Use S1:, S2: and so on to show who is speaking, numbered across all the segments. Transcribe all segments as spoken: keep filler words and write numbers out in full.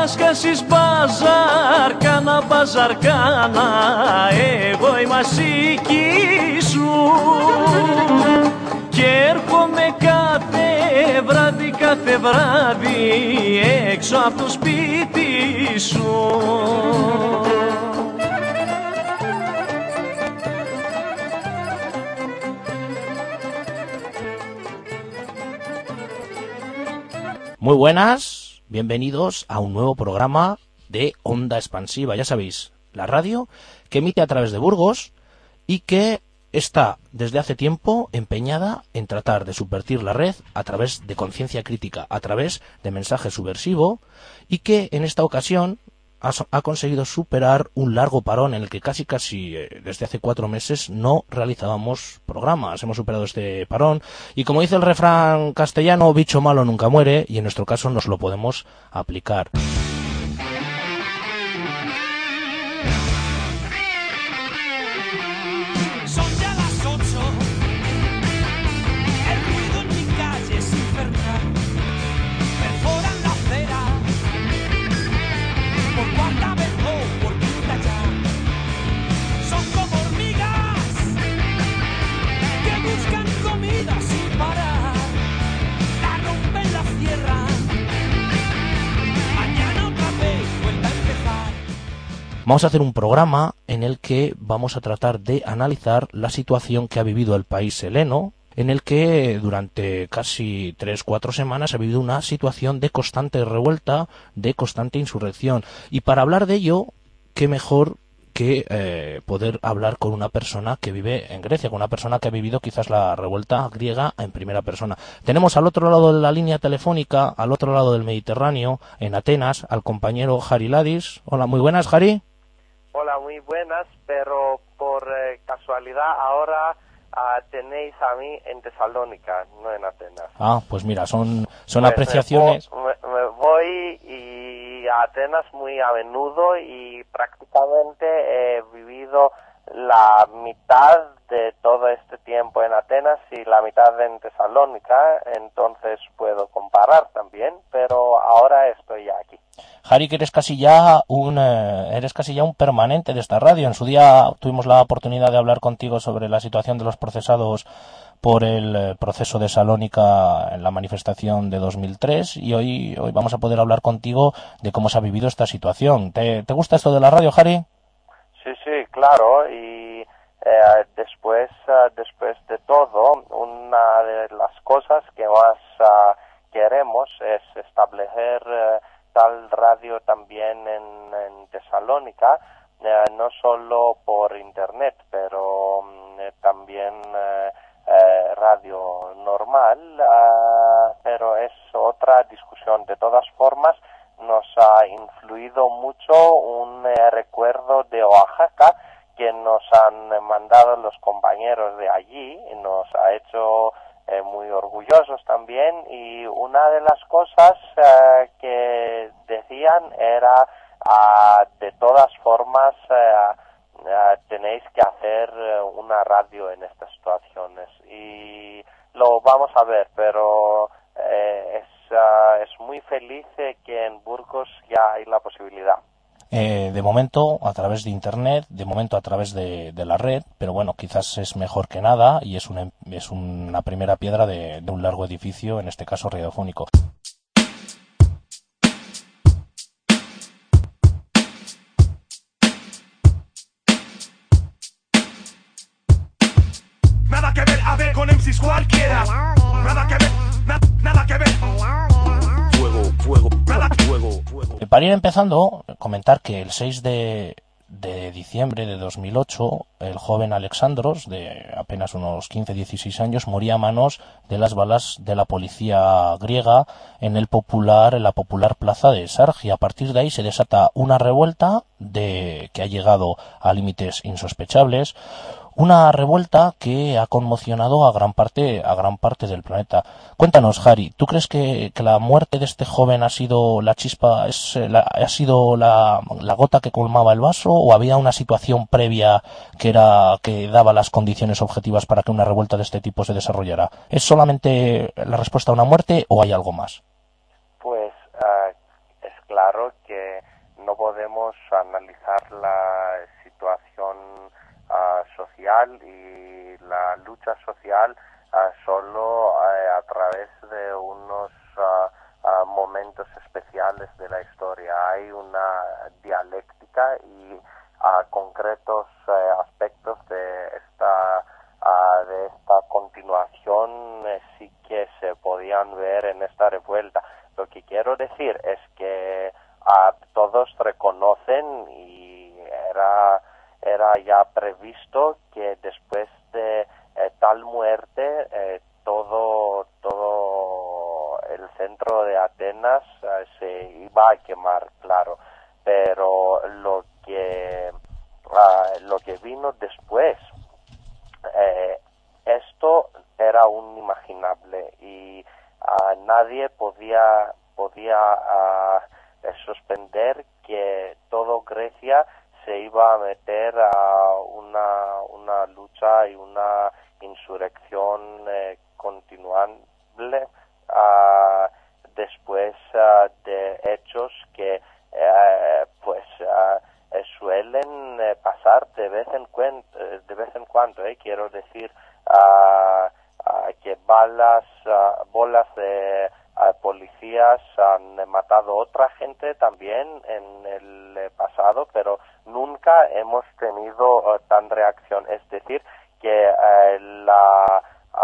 S1: σκάσεις μπαζάρ, κάνα μπαζάρ κάνα, εγώ η μασίκη σου. Και έρχομαι κάθε βράδυ, κάθε βράδυ, έξω από το σπίτι σου.
S2: Muy buenas, bienvenidos a un nuevo programa de Onda Expansiva, ya sabéis, la radio que emite a través de Burgos y que está desde hace tiempo empeñada en tratar de subvertir la red a través de conciencia crítica, a través de mensaje subversivo, y que en esta ocasión ha, ha conseguido superar un largo parón en el que casi casi eh, desde hace cuatro meses no realizábamos programas. Hemos superado este parón y, como dice el refrán castellano, bicho malo nunca muere, y en nuestro caso nos lo podemos aplicar. Vamos a hacer un programa en el que vamos a tratar de analizar la situación que ha vivido el país heleno, en el que durante casi tres, cuatro semanas ha vivido una situación de constante revuelta, de constante insurrección. Y para hablar de ello, qué mejor que eh, poder hablar con una persona que vive en Grecia, con una persona que ha vivido quizás la revuelta griega en primera persona. Tenemos al otro lado de la línea telefónica, al otro lado del Mediterráneo, en Atenas, al compañero Jari Ladis. Hola, muy buenas, Jari.
S3: Hola, muy buenas, pero por eh, casualidad ahora uh, tenéis a mí en Tesalónica, no en Atenas.
S2: Ah, pues mira, son, son
S3: pues
S2: apreciaciones.
S3: Me, me, me voy y a Atenas muy a menudo y prácticamente he vivido la mitad de todo este tiempo en Atenas y la mitad en Tesalónica, entonces puedo comparar también, pero ahora estoy aquí.
S2: Jari, que eres casi ya un eh, eres casi ya un permanente de esta radio. En su día tuvimos la oportunidad de hablar contigo sobre la situación de los procesados por el eh, proceso de Salónica en la manifestación de dos mil tres, y hoy hoy vamos a poder hablar contigo de cómo se ha vivido esta situación. ¿Te, te gusta esto de la radio, Jari?
S3: Sí, sí, claro, y eh, después uh, después de todo, una de las cosas que más uh, queremos es establecer uh, tal radio también en, en Tesalónica, eh, no solo por internet, pero eh, también eh, eh, radio normal, eh, pero es otra discusión. De todas formas, nos ha influido mucho un eh, recuerdo de Oaxaca que nos han mandado los compañeros de allí y nos ha hecho Eh, muy orgullosos también, y una de las cosas eh, que decían era uh, de todas formas uh, uh, tenéis que hacer uh, una radio en estas situaciones, y lo vamos a ver, pero eh, es, uh, es muy feliz eh, que en Burgos ya hay la posibilidad.
S2: Eh, de momento a través de internet, de momento a través de, de la red, pero bueno, quizás es mejor que nada y es una, es una primera piedra de, de un largo edificio, en este caso radiofónico.
S4: Nada que ver, a ver, con M Cs cualquiera. Nada que ver, na, nada que ver. Fuego, fuego, nada, fuego, fuego.
S2: Para ir empezando, comentar que el seis de, de diciembre de dos mil ocho, el joven Alexandros, de apenas unos quince a dieciséis años, moría a manos de las balas de la policía griega en el popular, en la popular plaza de Sargi. A partir de ahí se desata una revuelta de, que ha llegado a límites insospechables. Una revuelta que ha conmocionado a gran parte a gran parte del planeta. Cuéntanos, Jari, ¿tú crees que, que la muerte de este joven ha sido la chispa, es, la, ha sido la, la gota que colmaba el vaso, o había una situación previa que era que daba las condiciones objetivas para que una revuelta de este tipo se desarrollara? ¿Es solamente la respuesta a una muerte o hay algo más?
S3: Pues uh, es claro que no podemos analizar la situación uh, social y la lucha social uh, solo uh, a través de unos uh, uh, momentos especiales de la historia. Hay una dialéctica y uh, concretos uh, aspectos de esta uh, de esta continuación eh, sí que se podían ver en esta revuelta. Lo que quiero decir es que uh, todos reconocen y era era ya previsto que después de eh, tal muerte eh, todo todo el centro de Atenas eh, se iba a quemar, claro, pero lo que uh, lo que vino después, eh, esto era inimaginable y uh, nadie podía podía uh, suspender que todo Grecia se iba a meter a una una lucha y una insurrección eh, continuable uh, después uh, de hechos que eh, pues uh, suelen eh, pasar de vez en cuando, de vez en cuando eh, quiero decir uh, uh, que balas uh, bolas de uh, policías han matado otra gente también en el eh, pasado, pero nunca hemos tenido uh, tan reacción, es decir que uh, la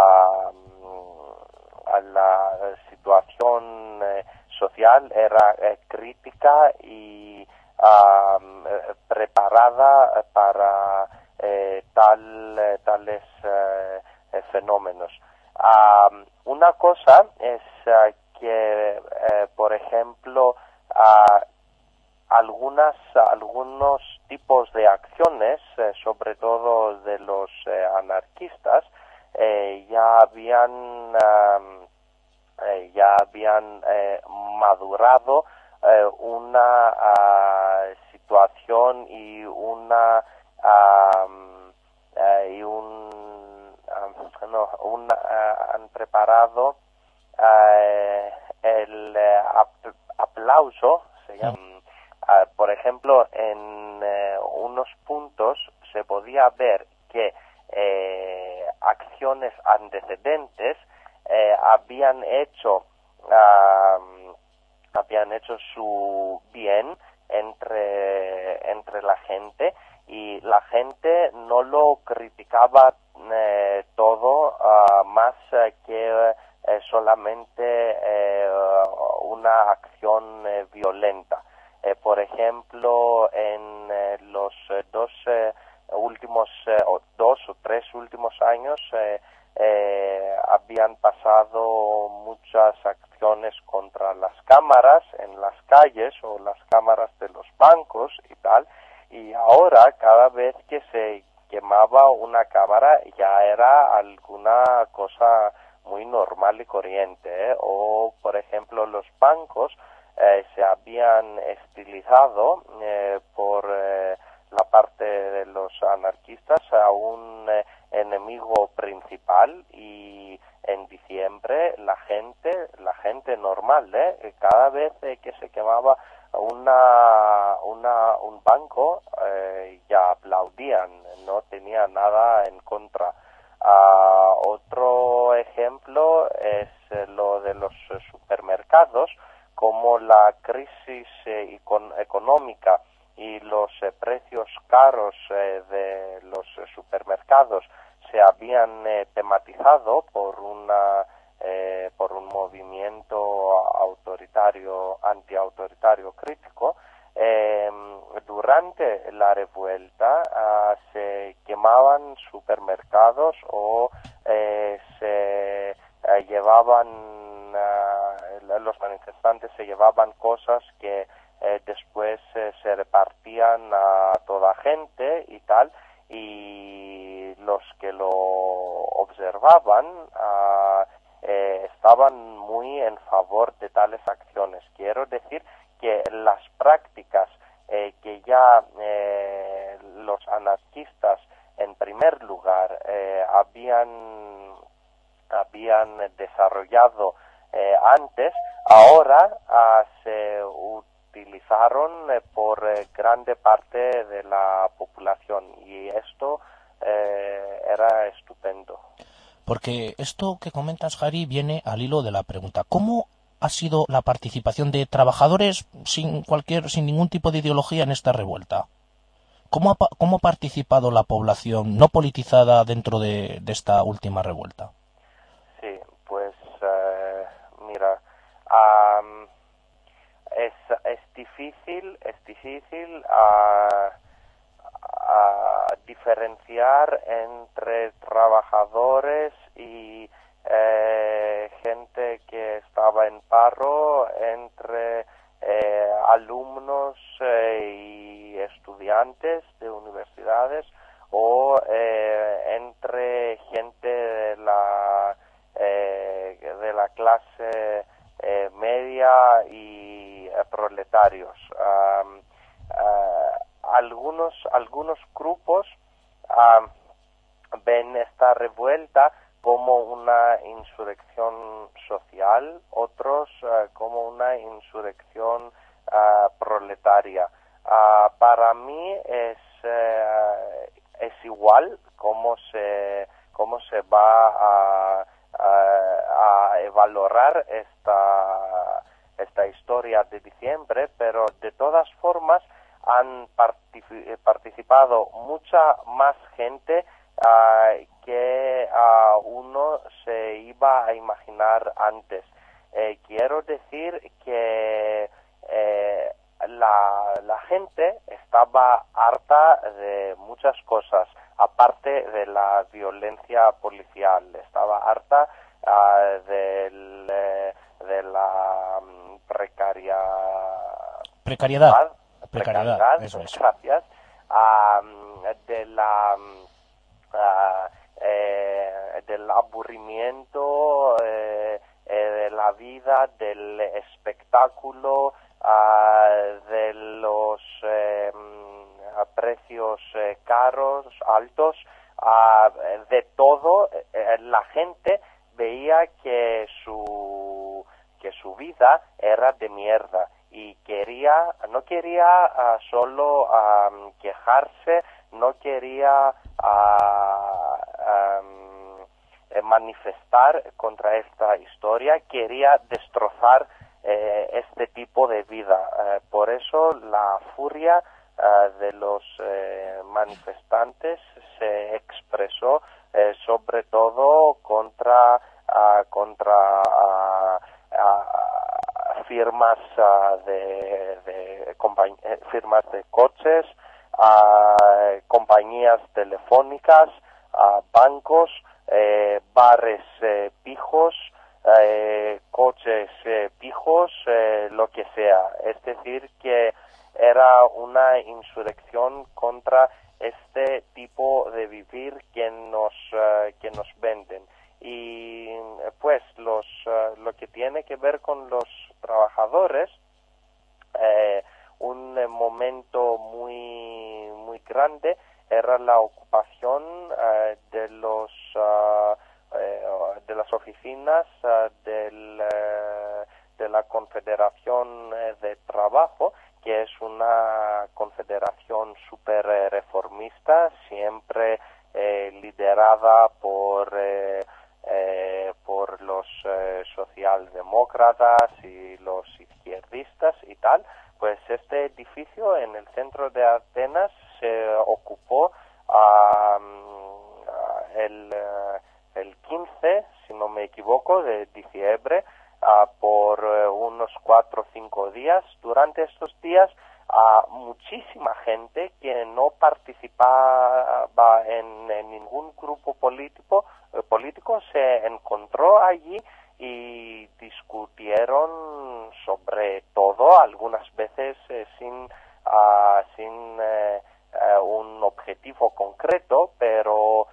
S3: uh, la situación eh, social era eh, crítica y uh, preparada para eh, tal eh, tales eh, eh, fenómenos. Uh, una cosa es uh, que eh, por ejemplo uh, algunas algunos tipos de acciones, eh, sobre todo de los eh, anarquistas, eh, ya habían um, eh, ya habían eh, madurado eh, una uh, situación y una um, eh, y un um, no un uh, han preparado uh, el uh, ap- aplauso se llama. Uh, por ejemplo, en uh, unos puntos se podía ver que eh, acciones antecedentes eh, habían hecho uh, habían hecho su bien entre entre la gente y la gente no lo criticaba eh, todo uh, más eh, que eh, solamente eh, una acción eh, violenta. Eh, por ejemplo, en eh, los eh, dos eh, últimos eh, o dos o tres últimos años eh, eh, habían pasado muchas acciones contra las cámaras en las calles o las cámaras de los bancos y tal, y ahora cada vez que se quemaba una cámara ya era alguna cosa muy normal y corriente, ¿eh? O por ejemplo los bancos Eh, se habían estilizado eh, por eh, la parte de los anarquistas a un eh, enemigo principal, y en diciembre la gente la gente normal eh, cada vez eh, que se quemaba una una un banco eh, ya aplaudían, no tenía nada en contra. Uh, otro ejemplo es eh, lo de los eh, supermercados. Como la crisis eh, econ- económica y los eh, precios caros eh, de los eh, supermercados se habían eh, tematizado por una eh, por un movimiento autoritario, antiautoritario crítico, eh, durante la revuelta uh, se quemaban supermercados o eh, se eh, llevaban uh, los manifestantes se llevaban cosas que eh, después eh, se repartían a toda gente y tal, y los que lo observaban uh, eh, estaban muy en favor de tales acciones. Quiero decir que las prácticas eh, que ya eh, los anarquistas en primer lugar eh, habían habían desarrollado eh, antes, ahora uh, se, uh, utilizaron eh, por eh, grande parte de la población, y esto eh, era estupendo.
S2: Porque esto que comentas, Jari, viene al hilo de la pregunta: ¿cómo ha sido la participación de trabajadores sin cualquier, sin ningún tipo de ideología en esta revuelta? ¿Cómo ha, cómo ha participado la población no politizada dentro de, de esta última revuelta?
S3: Sí, pues uh, mira, um, es, es difícil, es difícil uh, uh, diferenciar entre trabajadores y eh, gente que estaba en paro, entre eh, alumnos eh, y estudiantes de universidades, o eh, entre gente de la eh, de la clase eh, media y eh, proletarios. Um, uh, algunos algunos grupos um, ven esta revuelta como una insurrección social, otros uh, como una insurrección uh, proletaria. Uh, para mí es uh, es igual cómo se cómo se va a, a, a evaluar esta esta historia de diciembre, pero de todas formas han particip- participado mucha más gente uh, que uh, uno se iba a imaginar antes. Eh, quiero decir que eh, la, la gente estaba harta de muchas cosas, aparte de la violencia policial. Estaba harta uh, del, eh, de la um, precaria...
S2: Precariedad.
S3: Precariedad,
S2: Precariedad, eso es.
S3: Gracias. Um, de la... Uh, eh, del aburrimiento, eh, eh, de la vida, del espectáculo, uh, de los eh, precios eh, caros, altos, uh, de todo. Eh, la gente veía que su que su vida era de mierda y quería no quería uh, solo um, quejarse, no quería uh, um, manifestar contra esta historia, quería destrozar eh, este tipo de vida. Eh, por eso la furia uh, de los eh, manifestantes se expresó eh, sobre todo contra uh, contra uh, uh, firmas uh, de, de compañ- firmas de coches, uh, compañías telefónicas, uh, bancos, eh, bares eh, pijos, eh, coches eh, pijos, eh, lo que sea. Es decir, que era una insurrección contra este tipo de vivir que nos uh, que nos venden. Y pues los uh, lo que tiene que ver con los trabajadores, eh, un eh, momento muy muy grande era la ocupación uh, de los uh, eh, de las oficinas uh, del, uh, de la Confederación de Trabajo, que es una confederación súper eh, reformista, siempre eh, liderada por eh, eh, por los eh, socialdemócratas y los izquierdistas y tal. Pues este edificio en el centro de Atenas se ocupó um, el, uh, el quince, si no me equivoco, de diciembre, uh, por uh, unos cuatro o cinco días. Durante estos días, uh, muchísima gente que no participaba en, en ningún grupo político, eh, político se encontró allí y discutieron sobre todo, algunas veces eh, sin uh, sin eh, eh, un objetivo concreto, pero uh,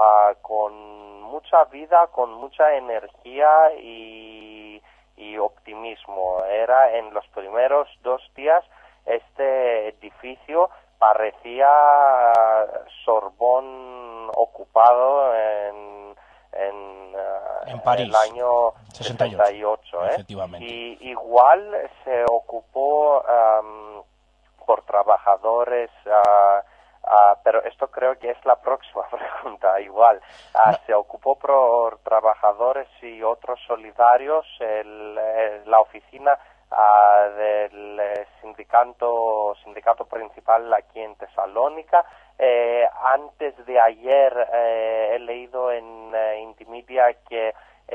S3: con mucha vida, con mucha energía y, y optimismo. Era en los primeros dos días este edificio parecía Sorbón ocupado en en, uh,
S2: en París,
S3: el año
S2: sesenta y ocho,
S3: sesenta y ocho, ¿eh?
S2: Efectivamente.
S3: Y igual se ocupó um, por trabajadores, uh, uh, pero esto creo que es la próxima pregunta, igual. Uh, no. Se ocupó por trabajadores y otros solidarios el, el, la oficina uh, del sindicato, sindicato principal aquí en Tesalónica. Eh, antes de ayer eh, he leído en eh, Intimedia que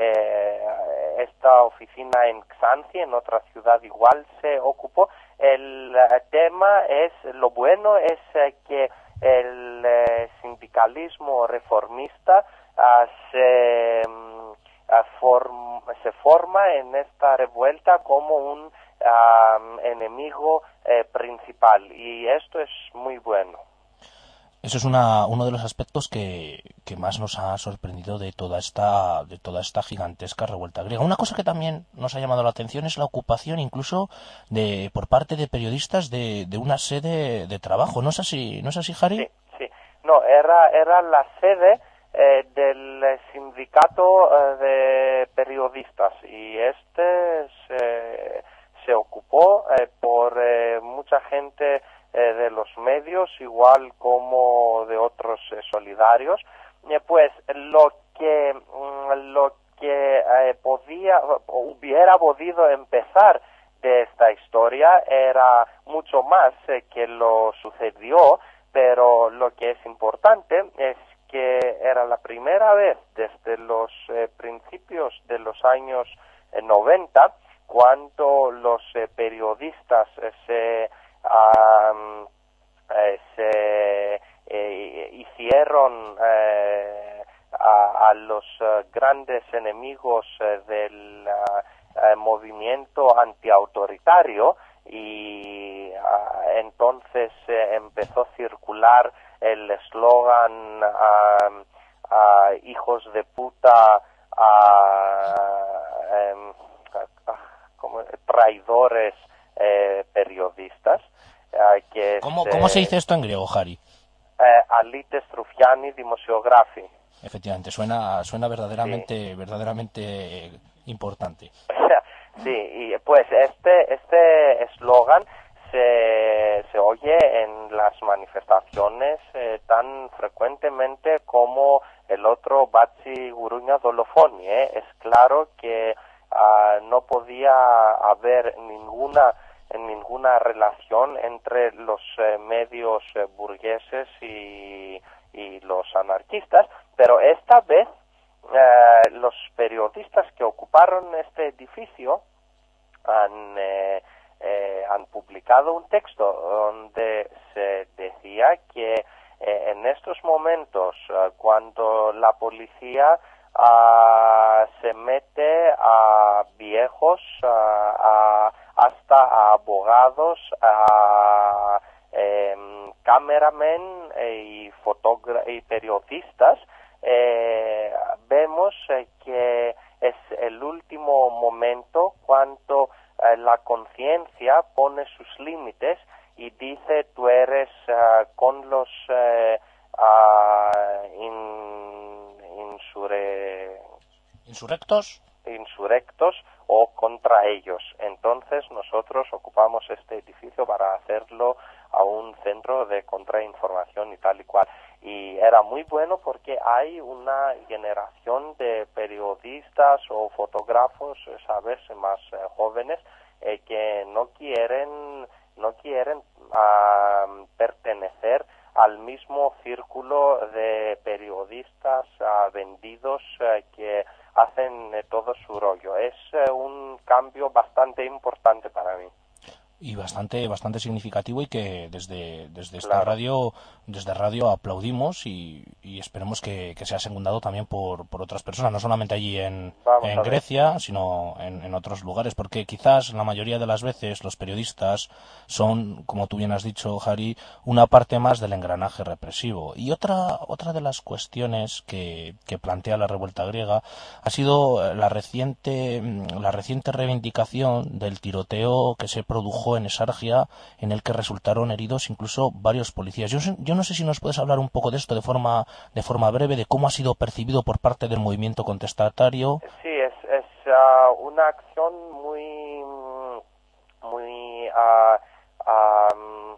S3: eh, esta oficina en Xanthi, en otra ciudad igual, se ocupó. El eh, tema es, lo bueno es eh, que el eh, sindicalismo reformista uh, se, um, form, se forma en esta revuelta como un um, enemigo eh, principal, y esto es muy bueno.
S2: Eso es una, uno de los aspectos que, que más nos ha sorprendido de toda esta de toda esta gigantesca revuelta griega. Una cosa que también nos ha llamado la atención es la ocupación incluso de por parte de periodistas de, de una sede de trabajo. ¿No es así, no es así, Jari?
S3: Sí, sí. No, era era la sede eh, del sindicato eh, de periodistas, y este se, se ocupó eh, por eh, mucha gente Eh, de los medios, igual como de otros eh, solidarios. Eh, pues lo que mm, lo que eh, podía hubiera podido empezar de esta historia era mucho más eh, que lo sucedió, pero lo que es importante es que era la primera vez desde los eh, principios de los años eh, noventa cuando los eh, periodistas eh, se Um, eh, se eh, hicieron eh, a, a los uh, grandes enemigos uh, del uh, uh, movimiento antiautoritario, y uh, entonces eh, empezó a circular el eslogan uh, uh, hijos de puta, uh, um, uh, como traidores eh, periodistas. Uh, que
S2: ¿Cómo,
S3: se,
S2: ¿Cómo se dice esto en griego, Jari?
S3: Eh, alites Troufiani Δημοσιογράφοι.
S2: Efectivamente, suena suena verdaderamente sí. verdaderamente importante.
S3: Sí, y pues este este eslogan se, se oye en las manifestaciones eh, tan frecuentemente como el otro Batsi Guruña Dolofoni. Eh. Es claro que uh, no podía haber ninguna en ninguna relación entre los eh, medios eh, burgueses y, y los anarquistas, pero esta vez eh, los periodistas que ocuparon este edificio han, eh, eh, han publicado un texto donde se decía que eh, en estos momentos, eh, cuando la policía uh, se mete a viejos, uh, a hasta a abogados, a eh, cameramen y, fotogra- y periodistas, eh, vemos eh, que es el último momento cuando eh, la conciencia pone sus límites y dice tú eres uh, con los eh, uh, in, insure...
S2: insurrectos
S3: insurrectos o contra ellos. Entonces nosotros ocupamos este edificio para hacerlo a un centro de contrainformación y tal y cual. Y era muy bueno porque hay una generación de periodistas o fotógrafos, sabes, más eh, jóvenes eh, que no quieren no quieren uh, pertenecer al mismo círculo de periodistas uh, vendidos uh, que hacen eh, todo su rollo. Es eh, un cambio bastante importante para mí.
S2: Y bastante bastante significativo, y que desde desde esta
S3: claro.
S2: radio desde radio aplaudimos, y, y esperemos que, que sea secundado también por, por otras personas, no solamente allí en, en Grecia, sino en, en otros lugares, porque quizás la mayoría de las veces los periodistas son, como tú bien has dicho, Jari, una parte más del engranaje represivo. Y otra otra de las cuestiones que, que plantea la revuelta griega ha sido la reciente la reciente reivindicación del tiroteo que se produjo dejó en Esargia, en el que resultaron heridos incluso varios policías. Yo, yo no sé si nos puedes hablar un poco de esto de forma de forma breve, de cómo ha sido percibido por parte del movimiento contestatario.
S3: Sí, es, es uh, una acción muy, muy uh, um, uh,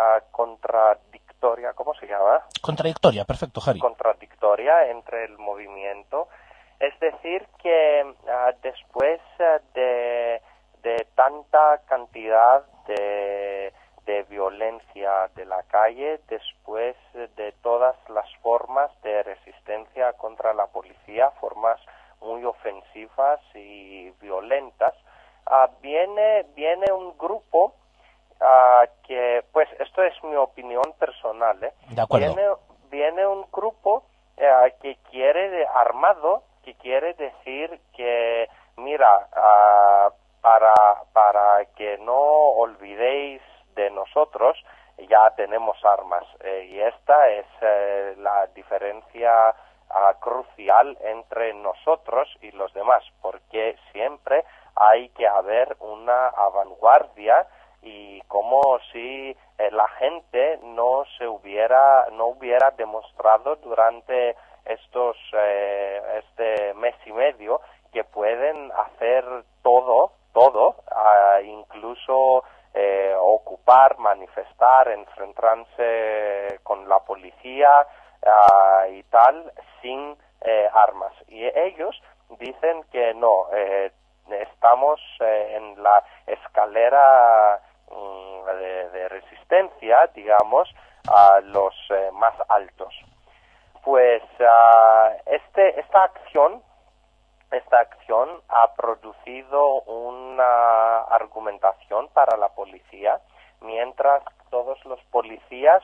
S3: contradictoria, ¿cómo se llama?
S2: Contradictoria, perfecto, Jari.
S3: Contradictoria entre el movimiento. Es decir, que uh, después uh, de, de tanta cantidad de, de violencia de la calle, después de todas las formas de resistencia contra la policía, formas muy ofensivas y violentas, uh, viene, viene un grupo uh, que, pues esto es mi opinión personal, ¿eh?
S2: De acuerdo.
S3: Viene, viene un grupo uh, que quiere de armado, que quiere decir que, mira, uh, para, para que no olvidéis de nosotros, ya tenemos armas. Eh, y esta es eh, la diferencia uh, crucial entre nosotros y los demás, porque siempre hay que haber una vanguardia, y como si eh, la gente no se hubiera, no hubiera demostrado durante estos eh, este mes y medio que pueden hacer todo todo uh, incluso eh, ocupar, manifestar, enfrentarse con la policía uh, y tal sin eh, armas. Y ellos dicen que no, eh, estamos eh, en la escalera um, de, de resistencia, digamos, a los eh, más altos. Pues uh, este, esta acción, esta acción ha producido una argumentación para la policía, mientras todos los policías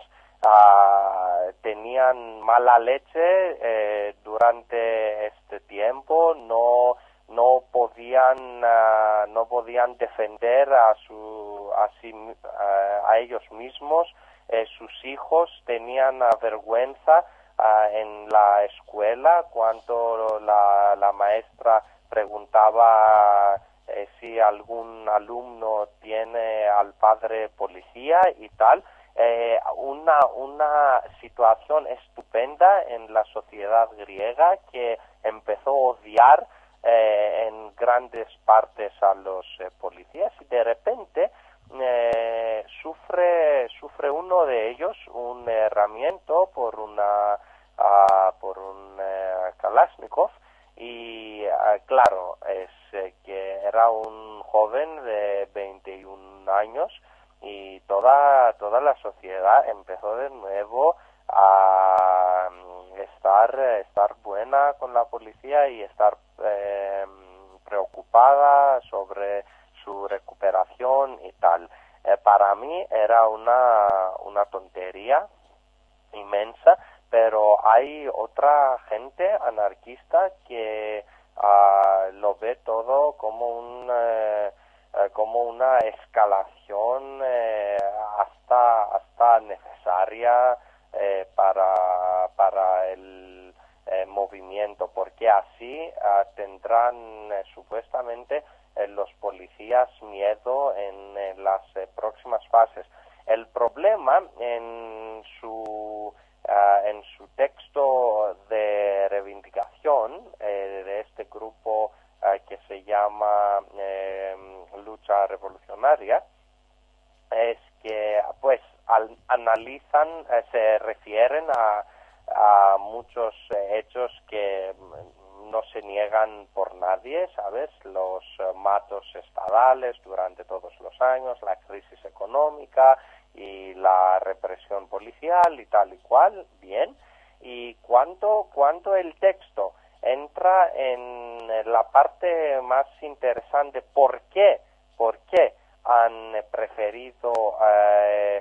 S3: uh, tenían mala leche eh, durante este tiempo, no no podían uh, no podían defender a su a, sí, uh, a ellos mismos, eh, sus hijos tenían uh, vergüenza Uh, en la escuela cuando la, la maestra preguntaba eh, si algún alumno tiene al padre policía y tal. Eh, una, una situación estupenda en la sociedad griega que empezó a odiar eh, en grandes partes a los eh, policías, y de repente Eh, sufre sufre uno de ellos un herramiento por una uh, por un uh, Kalashnikov, y uh, claro, es eh, que era un joven de veintiún años, y toda toda la sociedad empezó de nuevo a estar estar buena con la policía y estar eh, preocupada sobre su recuperación y tal. Eh, para mí era una, una tontería inmensa, pero hay otra gente anarquista que uh, lo ve todo como un eh, eh, como una escalación eh, hasta hasta necesaria eh, para para el eh, movimiento, porque así uh, tendrán eh, supuestamente eh, los policías miedo en, en las eh, próximas fases. El problema en su uh, en su texto de reivindicación eh, de este grupo uh, que se llama eh, Lucha Revolucionaria es que pues al, analizan, eh, se refieren a, a muchos eh, hechos que no se niegan por nadie, ¿sabes? Los uh, matos estadales durante todos los años, la crisis económica y la represión policial y tal y cual, bien. Y cuánto, cuánto el texto entra en la parte más interesante, ¿por qué? ¿Por qué han preferido eh,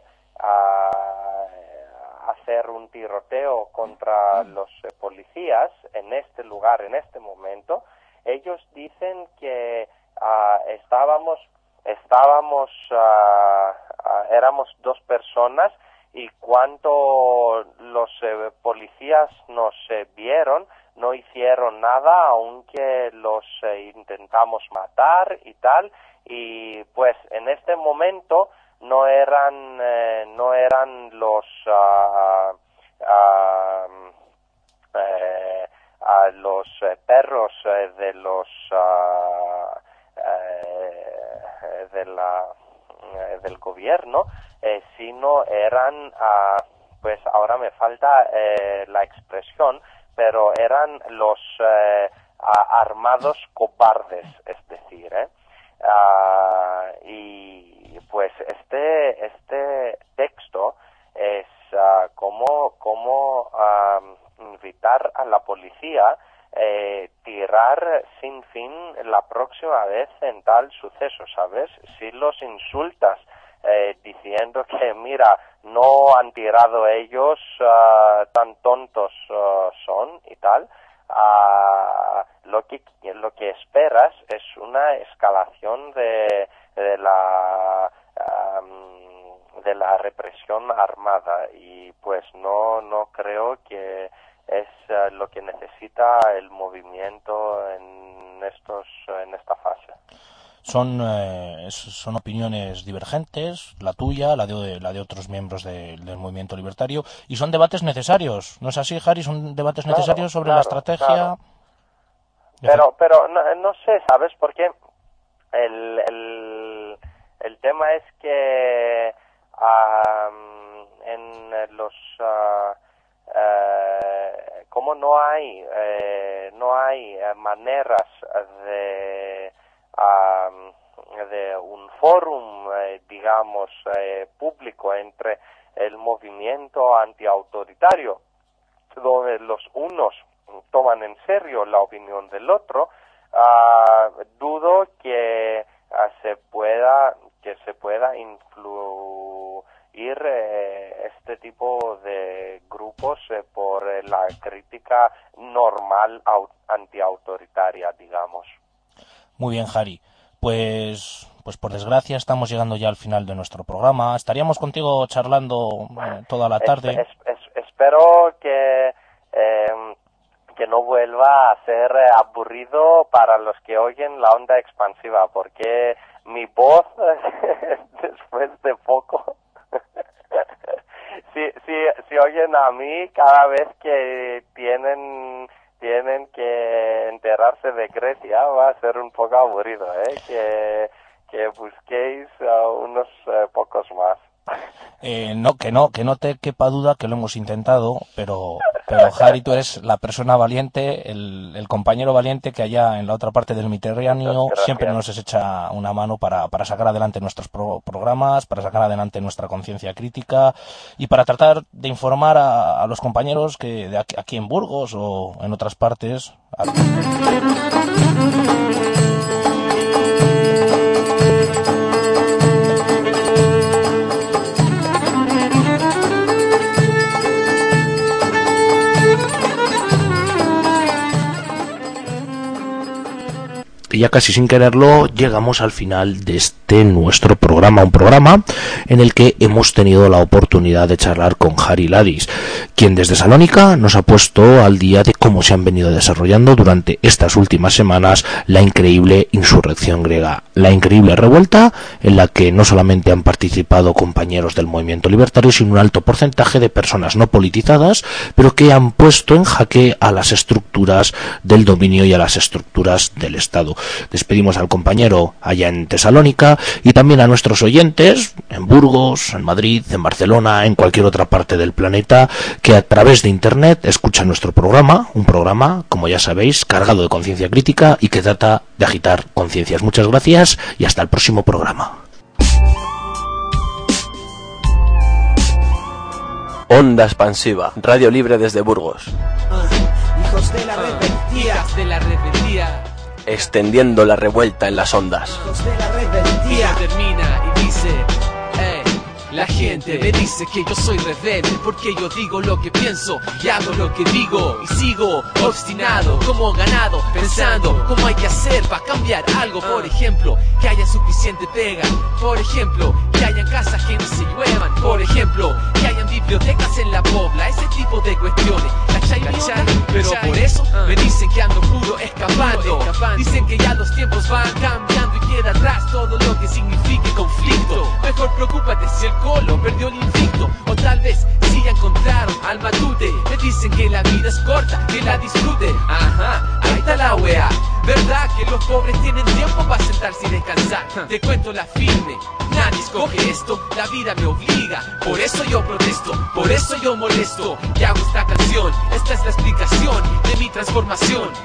S3: a, hacer un tiroteo contra los eh, policías en este lugar, en este momento? Ellos dicen que uh, estábamos, estábamos, uh, uh, éramos dos personas, y cuando los eh, policías nos eh, vieron, no hicieron nada, aunque los eh, intentamos matar y tal, y pues en este momento no eran eh, no eran los uh, uh, eh, a los eh, perros eh, de los uh, eh, de la eh, del gobierno, eh, sino eran uh, pues ahora me falta eh, la expresión, pero eran los eh, armados cobardes, es decir, ¿eh? Uh, y pues este este texto es uh, como como uh, invitar a la policía eh, tirar sin fin la próxima vez en tal suceso, ¿sabes? Si los insultas eh, diciendo que mira, no han tirado ellos, uh, tan tontos uh, son y tal, uh, lo que lo que esperas es una escalación de, de la um, de la represión armada, y pues no no creo que es uh, lo que necesita el movimiento en estos en esta fase.
S2: Son eh, son opiniones divergentes, la tuya, la de la de otros miembros de, del movimiento libertario, y son debates necesarios, ¿no es así, Harry? Son debates
S3: claro,
S2: necesarios sobre
S3: claro,
S2: la estrategia.
S3: Claro. Pero pero no, no sé, ¿sabes? Porque el el el tema es que um, en los uh, uh, como no hay eh, no hay uh, maneras de Uh, de un fórum, eh, digamos, eh, público entre el movimiento antiautoritario, donde los unos toman en serio la opinión del otro, uh, dudo que uh, se pueda que se pueda influir eh, este tipo de grupos eh, por eh, la crítica normal au- antiautoritaria, digamos.
S2: Muy bien, Harry. Pues, pues por desgracia estamos llegando ya al final de nuestro programa. Estaríamos contigo charlando eh, toda la tarde.
S3: Es, es, es, espero que eh, que no vuelva a ser eh, aburrido para los que oyen la onda expansiva, porque mi voz después de poco si si si oyen a mí cada vez que tienen tienen que enterarse de Grecia, va a ser un poco aburrido, ¿eh? Que, que busquéis uh, unos uh, pocos más.
S2: Eh, no, que no, que no te quepa duda que lo hemos intentado, pero, pero Harry, tú eres la persona valiente, el, el compañero valiente que allá en la otra parte del Mediterráneo siempre nos echa una mano para, para sacar adelante nuestros pro, programas, para sacar adelante nuestra conciencia crítica y para tratar de informar a, a los compañeros que de aquí, aquí en Burgos o en otras partes. A... Y ya casi sin quererlo llegamos al final de este nuestro programa, un programa en el que hemos tenido la oportunidad de charlar con Harry Ladis, quien desde Salónica nos ha puesto al día de cómo se han venido desarrollando durante estas últimas semanas la increíble insurrección griega, la increíble revuelta en la que no solamente han participado compañeros del movimiento libertario, sino un alto porcentaje de personas no politizadas, pero que han puesto en jaque a las estructuras del dominio y a las estructuras del Estado. Despedimos al compañero allá en Tesalónica y también a nuestros oyentes en Burgos, en Madrid, en Barcelona, en cualquier otra parte del planeta que a través de internet escuchan nuestro programa, un programa, como ya sabéis, cargado de conciencia crítica y que trata de agitar conciencias. Muchas gracias y hasta el próximo programa.
S5: Onda Expansiva, radio libre desde Burgos.
S6: Uh, hijos de la rebeldía, de la rebeldía.
S5: Extendiendo la revuelta en las ondas.
S6: Hijos de la rebeldía. Termina y dice, hey, La gente me dice que yo soy rebelde porque yo digo lo que pienso y hago lo que digo. Y sigo obstinado como ganado, pensando cómo hay que hacer para cambiar algo. Por ejemplo, que haya suficiente pega. Por ejemplo, que hayan casas que no se lluevan. Por ejemplo, que hayan bibliotecas en la pobla. Ese tipo de cuestiones, ¿cachai mi onda? Pero por eso me dicen que ando puro escapando. Dicen que ya los tiempos van cambiando y queda atrás todo lo que signifique conflicto. Mejor preocúpate si el colo perdió el invicto, o tal vez si ya encontraron al matute. Me dicen que la vida es corta, que la disfrute. Ajá, ahí está la wea. ¿Verdad que los pobres tienen tiempo para sentarse y descansar? Te cuento la firme, nadie escoge esto, la vida me obliga. Por eso yo protesto, por eso yo molesto. Y hago esta canción, esta es la explicación de mi transformación.